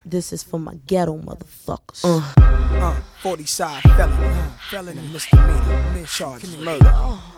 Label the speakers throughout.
Speaker 1: This is for my ghetto motherfuckers.
Speaker 2: 40 side felony, misdemeanor, charged murder.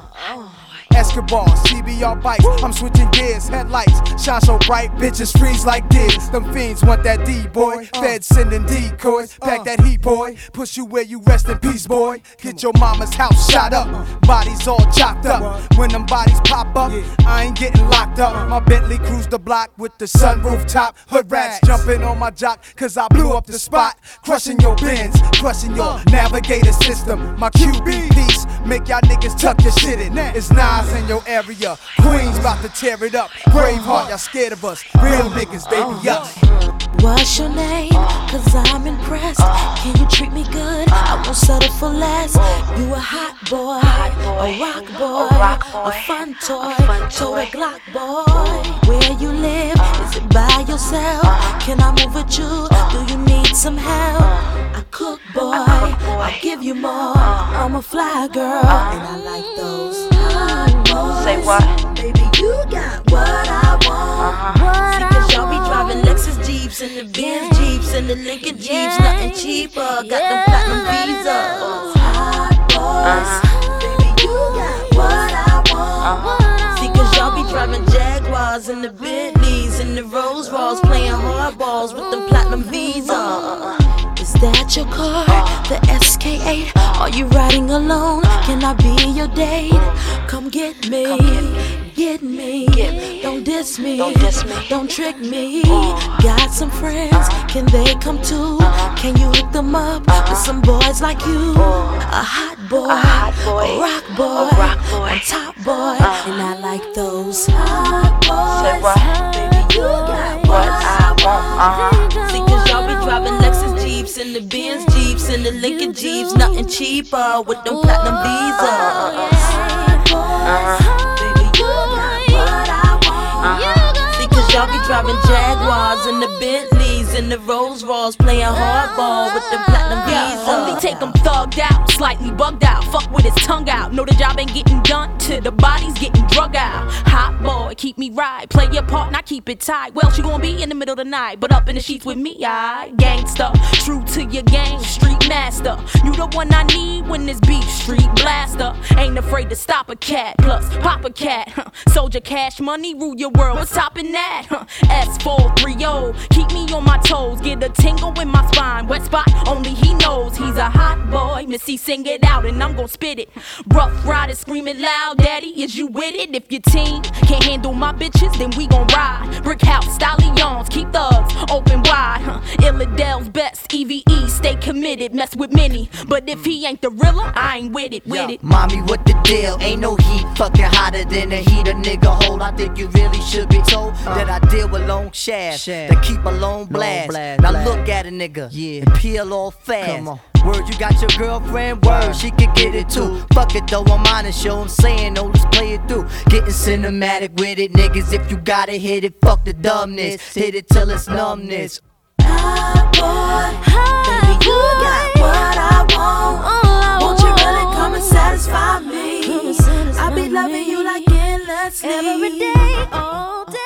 Speaker 2: Escobar, CBR bikes, I'm switching gears, headlights shine so bright, bitches freeze like this. Them fiends want that D, boy. Feds sending decoys, pack that heat, boy. Push you where you rest in peace, boy. Get your mama's house shot up, bodies all chopped up. When them bodies pop up, I ain't getting locked up. My Bentley cruise the block with the sunroof top. Hood rats jumping on my jock, cause I blew up the spot. Crushing your Benz, crushing your navigator system. My QB piece, make y'all niggas tuck your shit in. It's Nas in your area, Queens about to tear it up. Braveheart, y'all scared of us. Real niggas, baby, up.
Speaker 1: What's your name? Cause I'm impressed. Can you treat me good? I won't settle for less. You a hot boy, a rock boy, a fun toy, total Glock boy. Where you live? Is it by yourself? Can I move with you? Do you need some help? I cook, boy, I'll give you more. I'm a fly girl, and I like those hot boys.
Speaker 3: Say what?
Speaker 1: Baby, you got what I want. See, cause y'all be driving Lexus Jeeps and the Benz Jeeps and the Lincoln Jeeps, nothing cheaper. Got them platinum visas. Hot boys, baby, you got what I want. See, cause y'all be driving Jaguars and the Bentleys and the Rolls Royce, playing hardballs with them platinum visas. Is that your car, the SK8? Are you riding alone? Can I be your date? Come get me, get me. Don't diss me, don't trick me. Got some friends, can they come too? Can you hook them up with some boys like you? A hot boy, a rock boy, a top boy, and I like those hot boys.
Speaker 3: Say what?
Speaker 1: Baby, you got what I want. See, cause y'all be driving Lexus Jeeps and the Benz Jeeps and the Lincoln Jeeps, nothing cheaper with them platinum visas. Baby, you got what I want. See, cause y'all be driving Jaguars and the Bentleys and the Rolls Royce, playing hardball with them platinum visas.
Speaker 4: Only take them thugged out, slightly bugged out, fuck with his tongue out. Know the job ain't getting done till the body's getting drug out. Hot boy, keep me right, play your part and I keep it tight. Well, she gon' be in the middle of the night, but up in the sheets with me, I gangsta, true to your game, street master. You the one I need when this beef, street blaster. Ain't afraid to stop a cat, plus pop a cat. Soldier cash money, rule your world, what's topping that? S430, keep me on my toes, get a tingle in my spine. Wet spot, only he knows. He's a hot boy, Missy sing it out and I'm gon' spit it. Rough riders screaming loud, daddy, is you with it? If your team can't handle my bitches, then we gon' ride. Brick house, stallions, keep thugs open wide. Illadel's best, EVE, stay committed, mess with many. But if he ain't the realer, I ain't with it, with it.
Speaker 5: Mommy, what the deal? Ain't no heat fucking hotter than the heat a nigga hold. I think you really should be told that I deal with long shafts that keep a long blast. Now look at a nigga and peel off fast. Word, you got your girlfriend? Word, she can get it too. Fuck it though, I'm on the show, I'm saying, no, let's play it through. Getting cinematic with it, niggas. If you gotta hit it, fuck the dumbness. Hit it till it's numbness.
Speaker 1: Hot boy, baby, you got what I want. Won't you really come and satisfy me? I be loving you like endlessly, every day, all day.